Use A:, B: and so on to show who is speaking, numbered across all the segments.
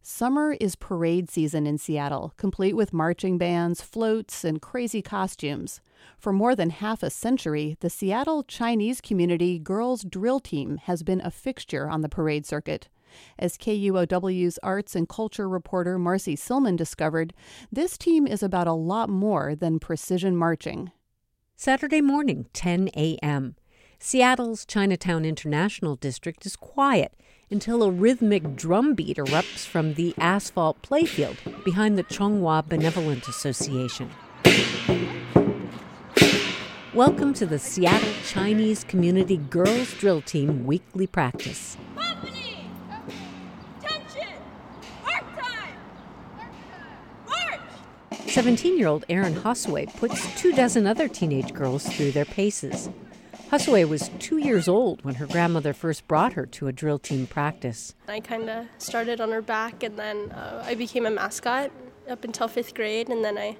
A: Summer is parade season in Seattle, complete with marching bands, floats, and crazy costumes. For more than half a century, the Seattle Chinese Community Girls Drill Team has been a fixture on the parade circuit. As KUOW's arts and culture reporter Marcy Silman discovered, this team is about a lot more than precision marching.
B: Saturday morning, 10 a.m. Seattle's Chinatown International District is quiet until a rhythmic drumbeat erupts from the asphalt playfield behind the Chonghua Benevolent Association. Welcome to the Seattle Chinese Community Girls Drill Team weekly practice.
C: Company! Attention! Mark time! March!
B: 17-year-old Erin Hosaway puts 24 other teenage girls through their paces. Hosaway was 2 years old when her grandmother first brought her to a drill team practice.
D: I kind of started on her back, and then I became a mascot up until 5th grade, and then I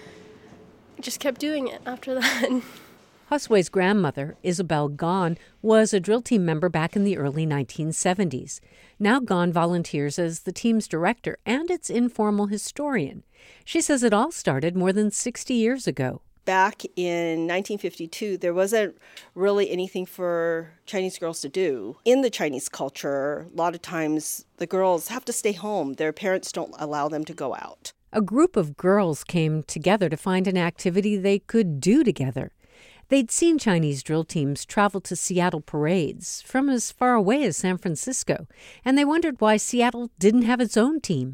D: just kept doing it after that.
B: Hosaway's grandmother, Isabel Gahn, was a drill team member back in the early 1970s. Now Gahn volunteers as the team's director and its informal historian. She says it all started more than 60 years ago.
E: Back in 1952, there wasn't really anything for Chinese girls to do. In the Chinese culture, a lot of times the girls have to stay home. Their parents don't allow them to go out.
B: A group of girls came together to find an activity they could do together. They'd seen Chinese drill teams travel to Seattle parades from as far away as San Francisco, and they wondered why Seattle didn't have its own team.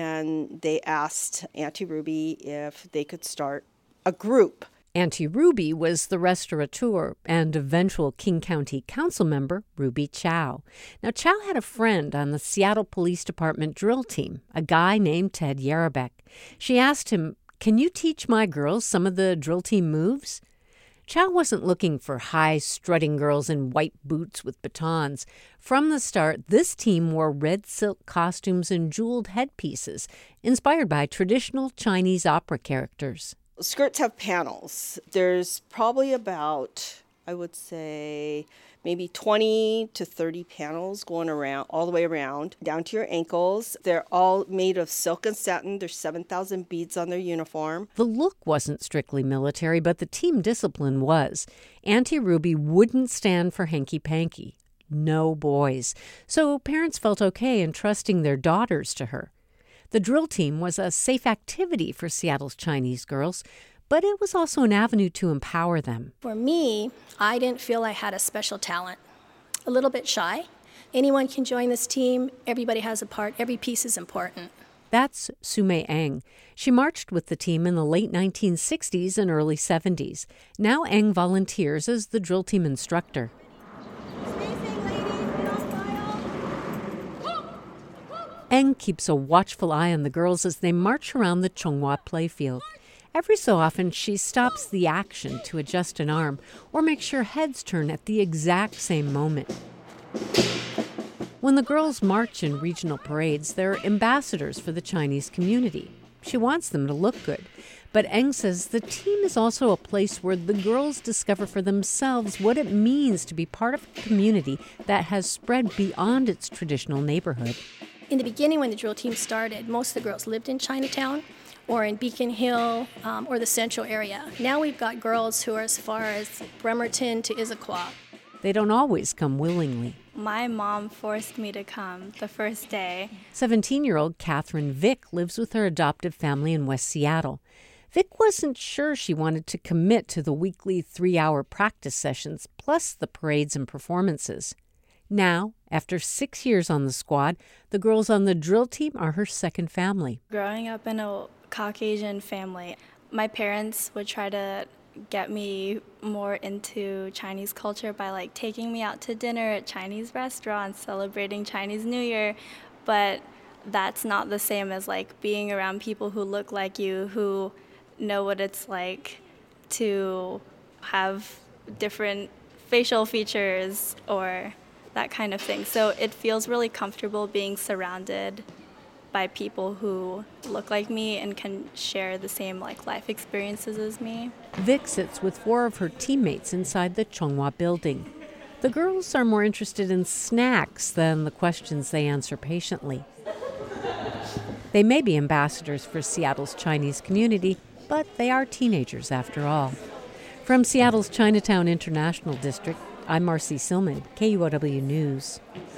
E: And they asked Auntie Ruby if they could start a group.
B: Auntie Ruby was the restaurateur and eventual King County Council member, Ruby Chow. Now, Chow had a friend on the Seattle Police Department drill team, a guy named Ted Yarabek. She asked him, "Can you teach my girls some of the drill team moves?" Chow wasn't looking for high, strutting girls in white boots with batons. From the start, this team wore red silk costumes and jeweled headpieces, inspired by traditional Chinese opera characters.
E: Skirts have panels. There's probably about, I would say, maybe 20 to 30 panels going around, all the way around, down to your ankles. They're all made of silk and satin. There's 7,000 beads on their uniform.
B: The look wasn't strictly military, but the team discipline was. Auntie Ruby wouldn't stand for hanky-panky. No boys. So parents felt okay in trusting their daughters to her. The drill team was a safe activity for Seattle's Chinese girls, but it was also an avenue to empower them.
F: For me, I didn't feel I had a special talent. A little bit shy. Anyone can join this team. Everybody has a part. Every piece is important.
B: That's Sumei Eng. She marched with the team in the late 1960s and early 70s. Now Eng volunteers as the drill team instructor. Eng keeps a watchful eye on the girls as they march around the Chonghua playfield. Every so often, she stops the action to adjust an arm or make sure heads turn at the exact same moment. When the girls march in regional parades, they're ambassadors for the Chinese community. She wants them to look good. But Eng says the team is also a place where the girls discover for themselves what it means to be part of a community that has spread beyond its traditional neighborhood.
F: In the beginning, when the drill team started, most of the girls lived in Chinatown or in Beacon Hill or the central area. Now we've got girls who are as far as Bremerton to Issaquah.
B: They don't always come willingly.
G: My mom forced me to come the first day.
B: 17-year-old Catherine Vick lives with her adoptive family in West Seattle. Vick wasn't sure she wanted to commit to the weekly 3-hour practice sessions, plus the parades and performances. Now, after 6 years on the squad, the girls on the drill team are her second family.
G: Growing up in a Caucasian family, my parents would try to get me more into Chinese culture by taking me out to dinner at Chinese restaurants, celebrating Chinese New Year, but that's not the same as being around people who look like you, who know what it's like to have different facial features or that kind of thing. So it feels really comfortable being surrounded by people who look like me and can share the same life experiences as me.
B: Vic sits with 4 of her teammates inside the Chonghua building. The girls are more interested in snacks than the questions they answer patiently. They may be ambassadors for Seattle's Chinese community, but they are teenagers after all. From Seattle's Chinatown International District, I'm Marcy Silman, KUOW News.